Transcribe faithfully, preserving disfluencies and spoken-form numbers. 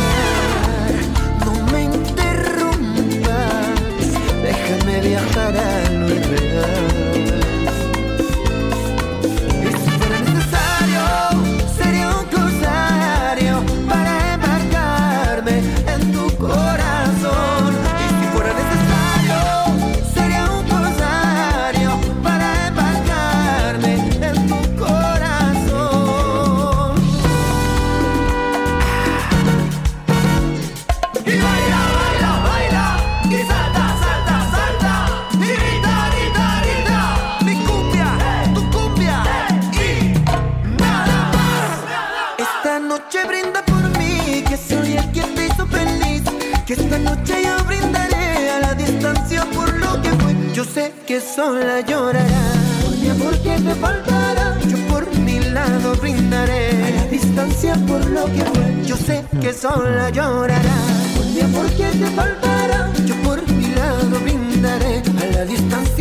No me interrumpas, déjame viajar a lo irreal. Y si fuera necesario, sería un corsario para embarcarme en tu corazón. Y si fuera necesario, sería un corsario para embarcarme en tu corazón. Y baila, baila, baila, y salta, salta, salta, y grita, grita, grita, mi cumbia, tu cumbia, y nada más. Esta noche brinda por mí, que soy el que te hizo feliz, que esta noche yo brindaré a la distancia por lo que fue. Yo sé que sola llorarás por mi amor que te faltará. Yo por mi lado brindaré a la distancia por lo que fue. Yo sé que sola llorarás por mi amor que te faltará. Yo por mi lado brindaré a la distancia